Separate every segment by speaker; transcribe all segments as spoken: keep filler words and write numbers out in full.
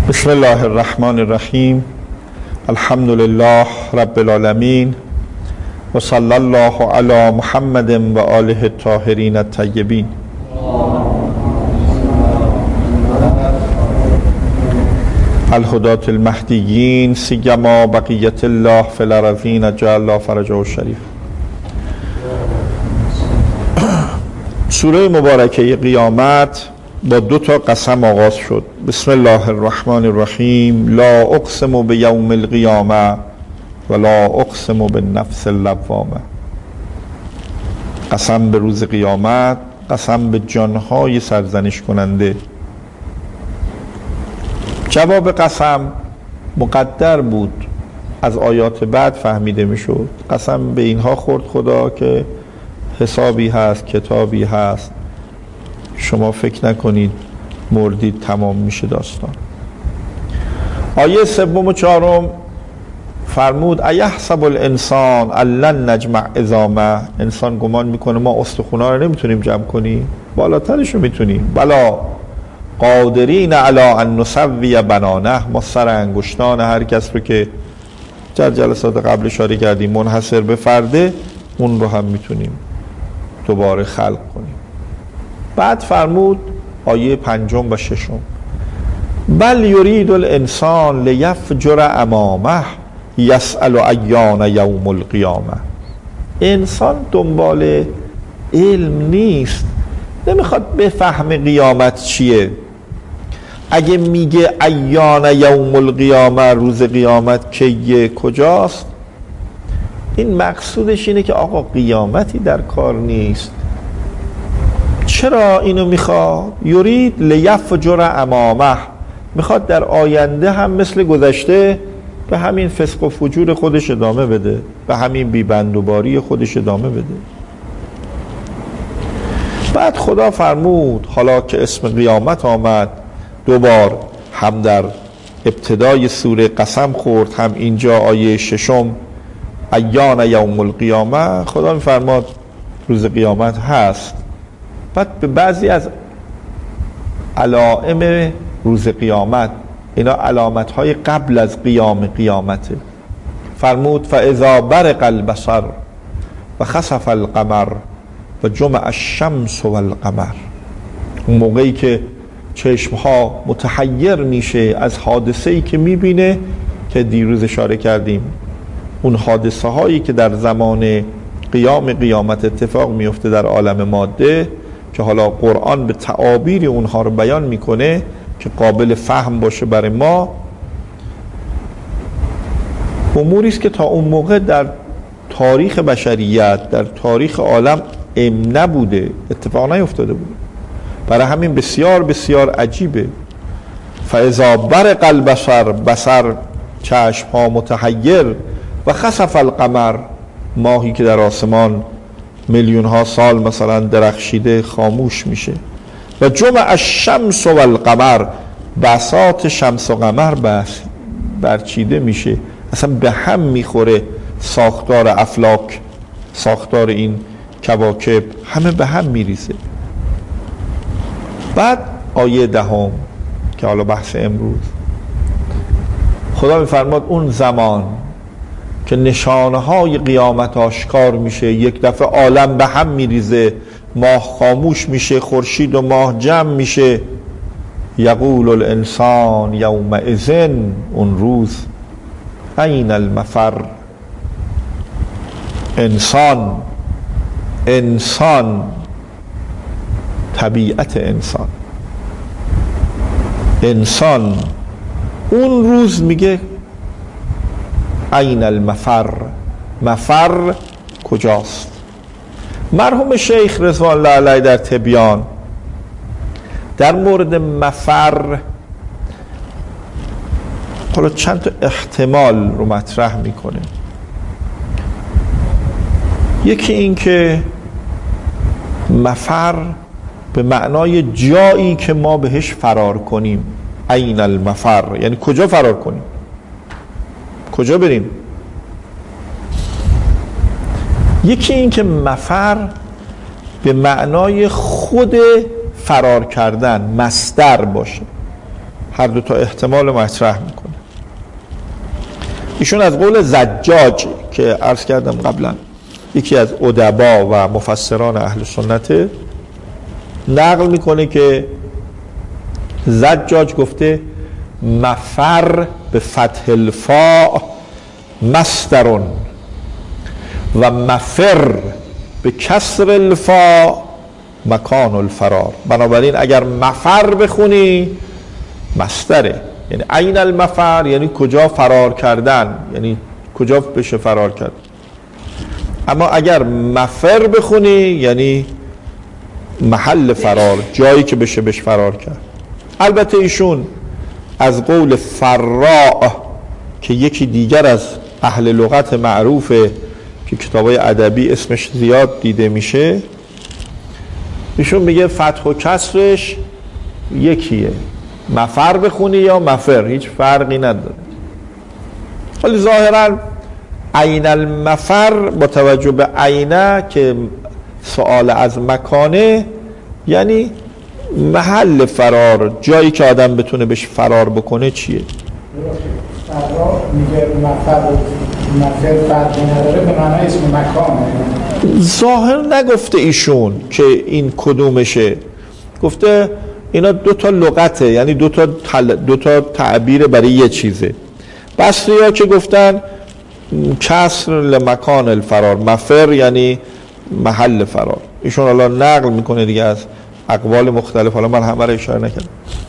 Speaker 1: بسم الله الرحمن الرحیم. الحمد لله رب العالمین و صلی الله علی محمد و آله الطاهرین الطیبین. الهداة المهدیین سیما بقیت الله فی الارضین اجل الله فرجه الشریف. سوره مبارکه قیامت با دو تا قسم آغاز شد. بسم الله الرحمن الرحیم. لا اقسم بیوم القیامه و لا اقسم بالنفس اللوامه. قسم به روز قیامت، قسم به جانهای سرزنش کننده. جواب قسم مقدر بود، از آیات بعد فهمیده می شد. قسم به اینها خورد خدا که حسابی هست، کتابی هست، شما فکر نکنید مردید تمام میشه داستان. آیه سوم و چهارم فرمود ایحسب الانسان ان نجمع عظامه. انسان گمان میکنه ما استخوان‌ها رو نمیتونیم جمع کنیم؟ بالاترش رو میتونیم. بلا قادرین علی ان نسوی بنانه. ما سر انگشتان هر کس رو که در جلسات قبل اشاره کردیم منحصر به فرده، اون رو هم میتونیم دوباره خلق کنیم. بعد فرمود آیه پنجم و ششم بل یرید الانسان لیفجر امامه یسأل ایان یوم القیامه. انسان دنبال علم نیست، نمیخواد بفهمه قیامت چیه. اگه میگه ایان یوم القیامه، روز قیامت کیه، کجاست، این مقصودش اینه که آقا قیامتی در کار نیست. چرا اینو میخواد؟ یرید لیفجر امامه، میخواد در آینده هم مثل گذشته به همین فسق و فجور خودش ادامه بده، به همین بیبندوباری خودش ادامه بده. بعد خدا فرمود حالا که اسم قیامت آمد، دوبار هم در ابتدای سوره قسم خورد، هم اینجا آیه ششم ایان یوم القیامه، خدا میفرماد روز قیامت هست. بعد به بعضی از علائم روز قیامت، اینا علامت های قبل از قیام قیامته، فرمود فاذا برق البصر و خسف القمر و جمع الشمس و القمر. اون موقعی که چشمها متحیر میشه از حادثه‌ای که میبینه که دیروز اشاره کردیم، اون حادثه هایی که در زمان قیام قیامت اتفاق میفته در عالم ماده، که حالا قرآن به تعابیر اونها رو بیان میکنه که قابل فهم باشه برای ما. اموری است که تا اون موقع در تاریخ بشریت، در تاریخ عالم ام نبوده، اتفاق نیفتاده بود. برای همین بسیار بسیار عجیبه. فاذا برق البصر، بصر چشم ها متحیر، و خسف القمر، ماهی که در آسمان میلیون ها سال مثلا درخشیده خاموش میشه، و جمع الشمس و القمر، بساط شمس و قمر بس برچیده میشه، اصلا به هم میخوره ساختار افلاک، ساختار این کواکب همه به هم میریزه. بعد آیه دهم که حالا بحث امروز، خدا میفرماد اون زمان که نشانه های قیامت آشکار میشه، یک دفعه عالم به هم میریزه، ماه خاموش میشه، خورشید و ماه جمع میشه، یقول الانسان یومئذ، اون روز، این المفر. انسان انسان طبیعت انسان انسان اون روز میگه این المفر. مفر کجاست؟ مرحوم شیخ رضوان الله علیه در تبیان در مورد مفر حالا چند تا احتمال رو مطرح میکنه. یکی این که مفر به معنای جایی که ما بهش فرار کنیم. این المفر یعنی کجا فرار کنیم، کجا بریم. یکی این که مفر به معنای خود فرار کردن، مصدر باشه. هر دو تا احتمال مطرح میکنه. ایشون از قول زجاج که عرض کردم قبلا یکی از ادبا و مفسران اهل سنت نقل میکنه که زجاج گفته مفر به فتح الفاء مصدر و مفر به کسر الفاء مکان الفرار. بنابراین اگر مفر بخونی مصدره، یعنی عین المفر یعنی کجا فرار کردن، یعنی کجا بشه فرار کرد. اما اگر مفر بخونی یعنی محل فرار، جایی که بشه بهش فرار کرد. البته ایشون از قول فراء که یکی دیگر از اهل لغت معروفه که کتابای ادبی اسمش زیاد دیده میشه، ایشون میگه فتح و کسرش یکیه، مفر بخونی یا مفر هیچ فرقی نداره. ولی ظاهرا عین المفر با توجه به عینه که سوال از مکانه یعنی محل فرار، جایی که آدم بتونه بهش فرار بکنه چیه.
Speaker 2: فرار میگه مفر مفر فرقی نداره به معنی اسم مکانه.
Speaker 1: ظاهر نگفته ایشون که این کدومشه، گفته اینا دو تا لغته، یعنی دو تا تل... دو تا تعبیر برای یه چیزه. بصری‌ها که گفتن کسر لمکان الفرار، مفر یعنی محل فرار. ایشون حالا نقل میکنه دیگه از اقوال مختلف، حالا من همه رو اشاره نکردم.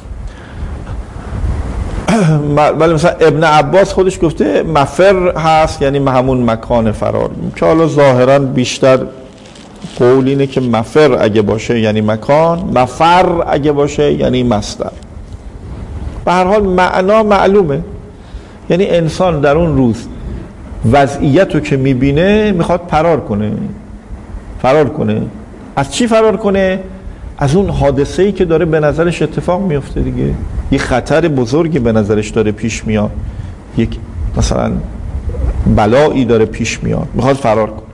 Speaker 1: ولی مثلا ابن عباس خودش گفته مفر هست یعنی همون مکان فرار، که حالا ظاهرا بیشتر قول اینه که مفر اگه باشه یعنی مکان، مفر اگه باشه یعنی مصدر. به هر حال معنا معلومه، یعنی انسان در اون روز وضعیت رو که میبینه میخواد فرار کنه. فرار کنه از چی فرار کنه؟ از اون حادثه‌ای که داره به نظرش اتفاق میفته دیگه. یه خطر بزرگی به نظرش داره پیش میاد، یک مثلا بلایی داره پیش میاد، میخواد فرار کنه.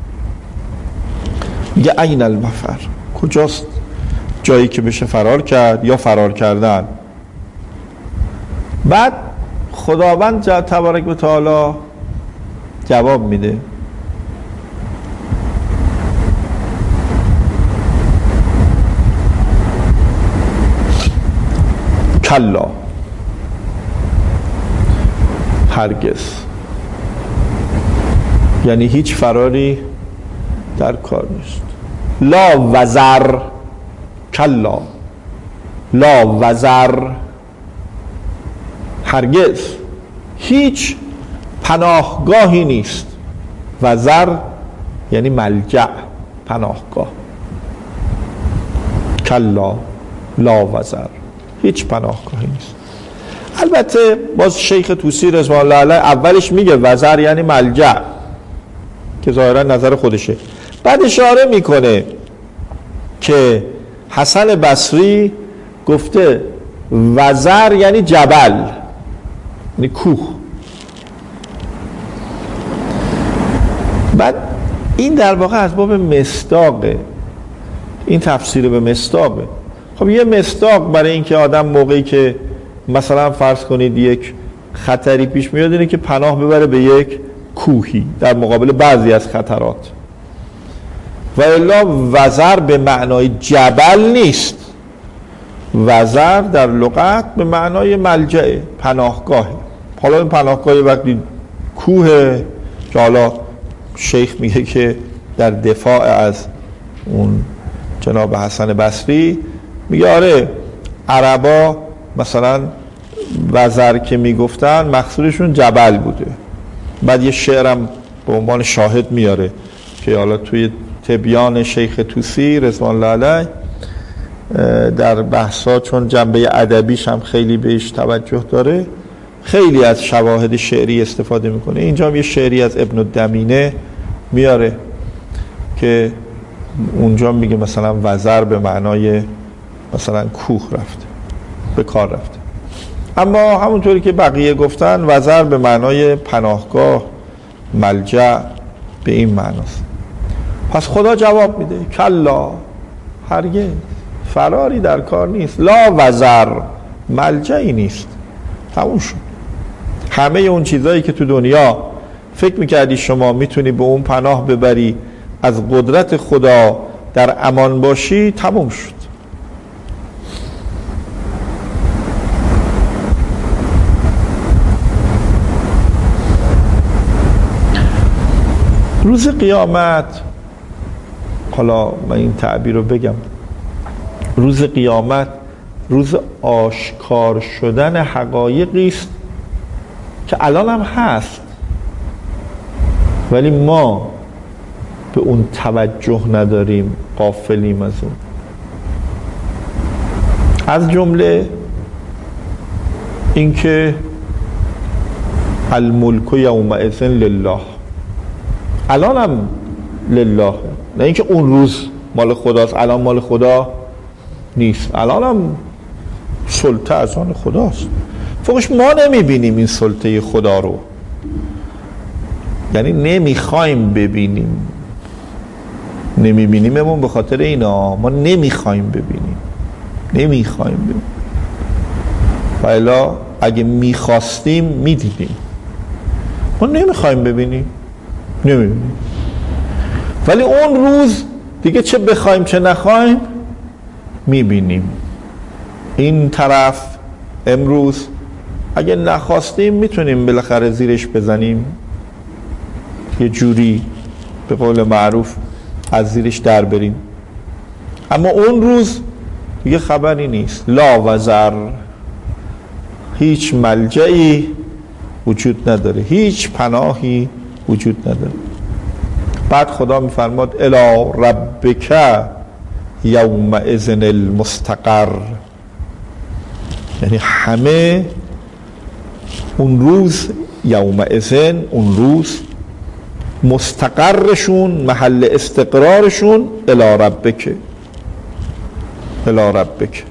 Speaker 1: میگه عین المفر، کجاست جایی که بشه فرار کرد یا فرار کردن. بعد خداوند تبارک و تعالی جواب میده کلا، هرگز، یعنی هیچ فراری در کار نیست. لا وزر، کلا لا وزر، هرگز هیچ پناهگاهی نیست. وزر یعنی ملجأ، پناهگاه. کلا لا وزر، هیچ پناهگاهی نیست. البته باز شیخ طوسی رضوان الله علیه اولش میگه وزر یعنی ملجأ که ظاهرا نظر خودشه، بعد اشاره میکنه که حسن بصری گفته وزر یعنی جبل، یعنی کوه. بعد این در واقع از باب مصداقه، این تفسیر به مصداقه. خب یه مصداق برای اینکه آدم موقعی که مثلا فرض کنید یک خطری پیش میاد اینه که پناه ببره به یک کوهی در مقابل بعضی از خطرات. و الا وزر به معنای جبل نیست، وزر در لغت به معنای ملجأ، پناهگاه. حالا این پناهگاه وقتی کوه که حالا شیخ میگه که در دفاع از اون جناب حسن بصری میگه آره عربا مثلا وزر که میگفتن مقصودشون جبل بوده. بعد یه شعرم به عنوان شاهد میاره که حالا توی تبیان شیخ طوسی رضوان الله علیه در بحثا چون جنبه ادبیش هم خیلی بهش توجه داره خیلی از شواهد شعری استفاده میکنه. اینجا هم یه شعری از ابن الدمینه میاره که اونجا میگه مثلا وزر به معنای مثلا کوه رفته، به کار رفته. اما همونطوری که بقیه گفتن وزر به معنای پناهگاه، ملجأ، به این معناست. پس خدا جواب میده کلا، هرگز فراری در کار نیست. لا وزر، ملجئی نیست. تموم شد. همه اون چیزایی که تو دنیا فکر میکردی شما میتونی به اون پناه ببری، از قدرت خدا در امان باشی، تموم شد. روز قیامت، حالا من این تعبیر رو بگم، روز قیامت روز آشکار شدن حقایقی است که الان هم هست، ولی ما به اون توجه نداریم، غافلیم از اون. از جمله اینکه الملک یومئذ لله، الان هم لله، نه اینکه اون روز مال خداست، الان مال خدا نیست، الان هم سلطه از آن خداست. فوقش ما نمیبینیم این سلطه خدا رو، یعنی نمیخوایم ببینیم، نمیبینیممون به خاطر اینا، ما نمیخوایم ببینیم نمیخوایم ببینیم و الا اگه میخواستیم میدیدیم. ما نمیخوایم ببینیم، نمیبینیم. ولی اون روز دیگه چه بخوایم چه نخوایم میبینیم. این طرف امروز اگه نخواستیم میتونیم بالاخره زیرش بزنیم، یه جوری به قول معروف از زیرش در بریم. اما اون روز دیگه خبری نیست، لا وزر، هیچ ملجئی وجود نداره، هیچ پناهی وجود نداره. بعد خدا میفرماد الی ربک یومئذ المستقر، یعنی همه اون روز، یومئذ اون روز، مستقرشون، محل استقرارشون الی ربک، الی ربک.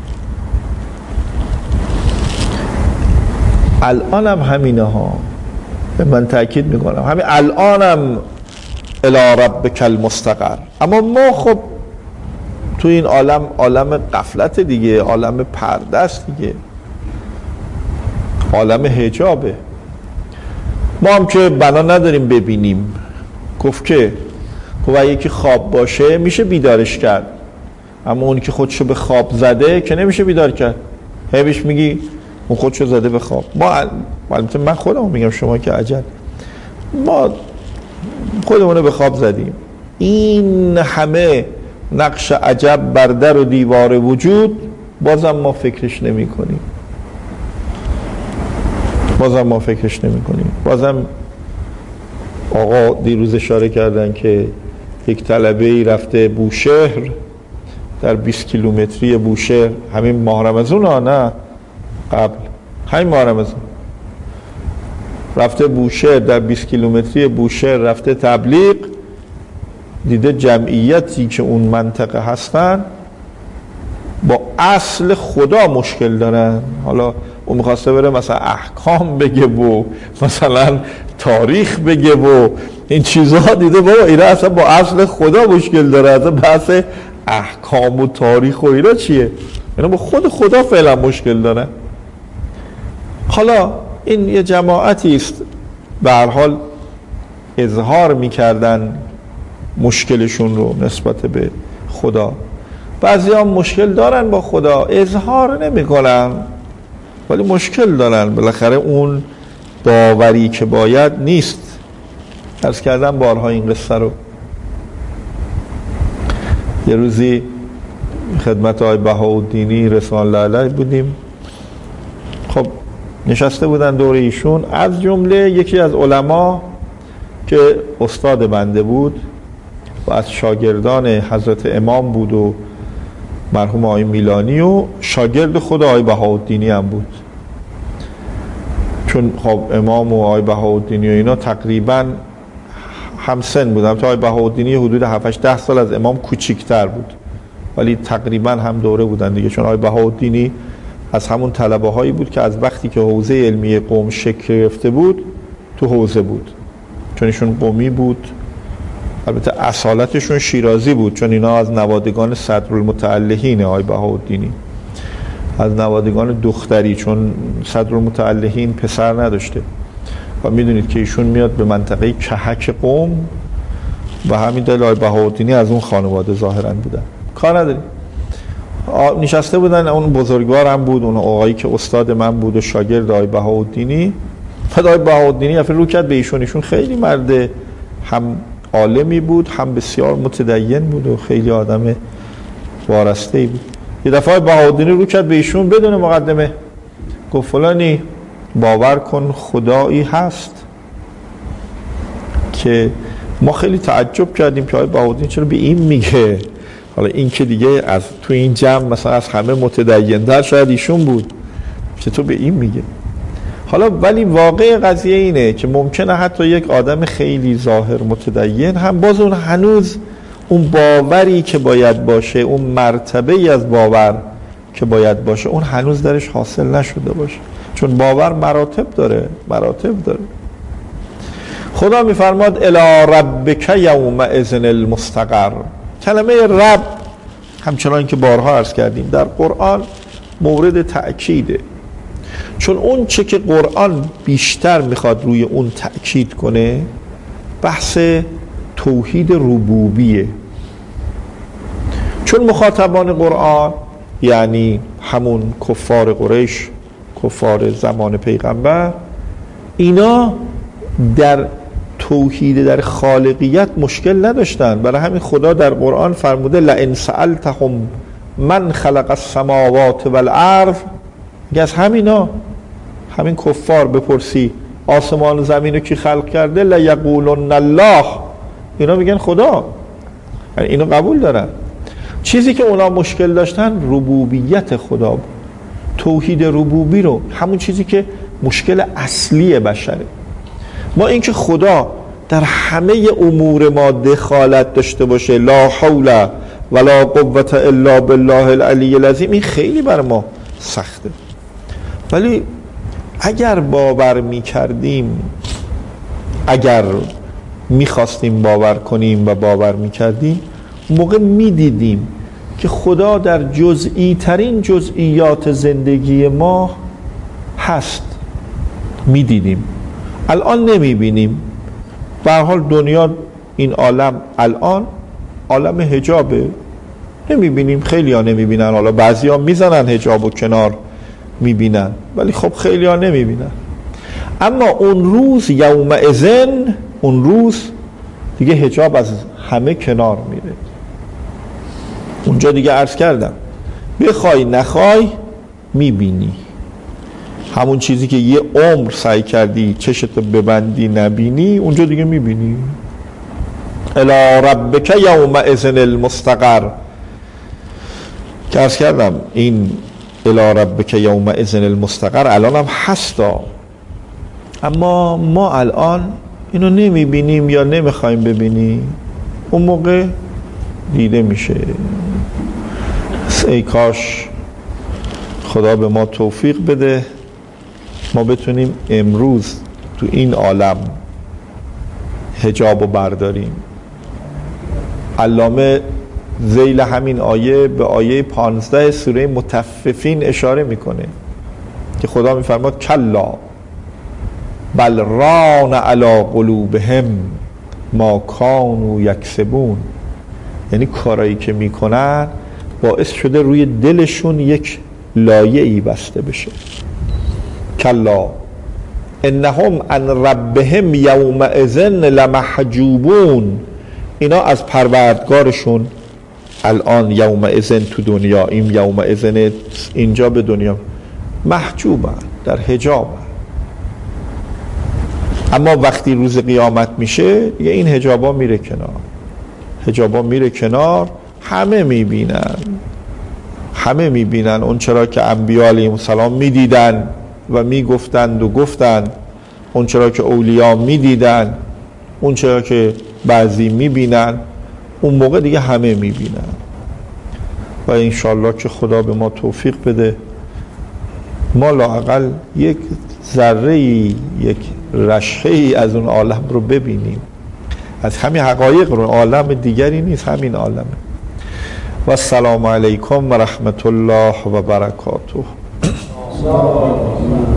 Speaker 1: الان هم همینه ها، من تأکید میکنم همین الان هم الی ربک المستقر. اما ما خب تو این عالم، عالم غفلت دیگه، عالم پرده است دیگه، عالم حجابه. ما هم که بنا نداریم ببینیم. گفت که خب اگه یکی خواب باشه میشه بیدارش کرد، اما اونی که خودشو به خواب زده که نمیشه بیدار کرد. هی بهش میگی اون خودشو زده به خواب. ما البته من خودم میگم، شما که عجل، ما خودمونو به خواب زدیم. این همه نقش عجب بر در و دیوار وجود، بازم ما فکرش نمی کنیم، بازم ما فکرش نمی کنیم. بازم آقا دیروز اشاره کردن که یک طلبه‌ای رفته بوشهر، در بیست کیلومتری بوشهر، همین ماه رمضان ها، نه قبل همین ماه رمضان، رفته بوشهر، در بیست کیلومتری بوشهر رفته تبلیغ، دیده جمعیتی که اون منطقه هستن با اصل خدا مشکل دارن. حالا اون میخواسته بره مثلا احکام بگه و مثلا تاریخ بگه و این چیزها، دیده بابا اینا اصلا با اصل خدا مشکل داره، اصلا بحث احکام و تاریخ و اینا چیه؟ اینا با خود خدا فعلا مشکل داره. حالا این یه جماعتی است به هر حال اظهار میکردن مشکلشون رو نسبت به خدا. بعضی ها مشکل دارن با خدا، اظهار نمی کنن ولی مشکل دارن، بالاخره اون باوری که باید نیست. عرض کردم بارها این قصه رو. یه روزی خدمت آقای بهاءالدینی رضوان الله علیه بودیم، خب نشسته بودن دور ایشون، از جمله یکی از علما که استاد بنده بود و از شاگردان حضرت امام بود و مرحوم آقای میلانی و شاگرد خود آقای بهاءالدینی هم بود، چون خب امام و آقای بهاءالدینی و اینا تقریبا همسن بودن. تا آقای بهاءالدینی حدود هفت ده سال از امام کوچیک‌تر بود، ولی تقریبا هم دوره بودن دیگه، چون آقای بهاءالدینی از همون طلبه هایی بود که از وقتی که حوزه علمی قم شکل گرفته بود تو حوزه بود، چون ایشون قمی بود، البته اصالتشون شیرازی بود، چون اینا از نوادگان صدرالمتعلهین آقای بهاءالدینی. از نوادگان دختری، چون صدرالمتعلهین پسر نداشته و میدونید که ایشون میاد به منطقه کهک قم و همین دلیل آقای بهاءالدینی از اون خانواده ظاهرا بودن. کار نداریم. نشسته بودن، اون بزرگوار هم بود، اون آقایی که استاد من بود و شاگرد آقای بهاءالدینی. بعد آقای بهاءالدینی افر رو کرد به ایشون. ایشون خیلی مرد هم عالمی بود، هم بسیار متدین بود و خیلی آدم وارسته‌ای بود. یه دفعه بهاءالدینی رو کرد به ایشون بدون مقدمه، گفت فلانی باور کن خدایی هست که ما خیلی تعجب کردیم که آقای بهاءالدین چرا به این میگه. حالا این که دیگه از تو این جمع مثلا از همه متدین‌تر شاید ایشون بود، چطور به این میگه. حالا ولی واقع قضیه اینه که ممکنه حتی یک آدم خیلی ظاهر متدین هم باز اون هنوز اون باوری که باید باشه، اون مرتبه ای از باور که باید باشه، اون هنوز درش حاصل نشده باشه، چون باور مراتب داره مراتب داره. خدا میفرماد الی ربک یومئذ المستقر. کلمه رب همچنان که بارها عرض کردیم در قرآن مورد تأکیده، چون اون چه که قرآن بیشتر میخواد روی اون تأکید کنه بحث توحید ربوبیه. چون مخاطبان قرآن یعنی همون کفار قریش، کفار زمان پیغمبر، اینا در توحید در خالقیت مشکل نداشتن. برای همین خدا در قرآن فرموده لئن سألتهم من خلق السماوات والارض، از همینا همین کفار بپرسی آسمان و زمین رو کی خلق کرده لیقولن الله، اینا میگن خدا، یعنی اینو قبول دارن. چیزی که اونا مشکل داشتن ربوبیت خدا بود، توحید ربوبی رو، همون چیزی که مشکل اصلی بشره. ما اینکه خدا در همه امور ما دخالت داشته باشه، لا حول ولا قوة الا بالله العلی العظیم، این خیلی بر ما سخته. ولی اگر باور می کردیم، اگر می خواستیم باور کنیم و باور می کردیم، موقع می دیدیم که خدا در جزئی ترین جزئیات زندگی ما هست. می دیدیم. الان نمی بینیم. به هر حال دنیا، این عالم الان عالم حجابه، نمی بینیم. خیلی ها نمی بینن. حالا بعضی ها می زنن حجاب و کنار می بینن، ولی خب خیلی ها نمی بینن. اما اون روز یومئذن، اون روز دیگه حجاب از همه کنار میره. اونجا دیگه عرض کردم بخوای نخوای میبینی. همون چیزی که یه عمر سعی کردی چشتو ببندی نبینی، اونجا دیگه میبینی. الی ربک یومئذ المستقر که عرض کردم این الی ربک یومئذ المستقر الان هم هستا، اما ما الان اینو نمیبینیم یا نمیخوایم ببینیم. اون موقع دیده میشه. ای کاش خدا به ما توفیق بده ما بتونیم امروز تو این عالم حجابو برداریم. علامه ذیل همین آیه به آیه پانزده سوره مطففین اشاره میکنه که خدا میفرماد کلا بل ران علی قلوبهم ما کانوا یکسبون، یعنی کارایی که میکنن باعث شده روی دلشون یک لایه‌ای بسته بشه. کلا انهم عن ربهم یومئذ لمحجوبون، اینا از پروردگارشون الان یومئذ تو دنیا، این یومئذ اینجا به دنیا محجوبن، در حجابن. اما وقتی روز قیامت میشه دیگه این حجابا میره کنار، حجابا میره کنار، همه میبینن، همه میبینن اون چرا که انبیاء علیهم السلام میدیدن و میگفتند و گفتند، اون چرا که اولیاء میدیدن، اون چرا که بعضی میبینن، اون موقع دیگه همه میبینن. و انشالله که خدا به ما توفیق بده ما لااقل یک ذره ای، یک رشحه ای از اون عالم رو ببینیم. از همین حقایق رو، عالم دیگری نیست، همین عالمه. و السلام علیکم و رحمت الله و برکاته.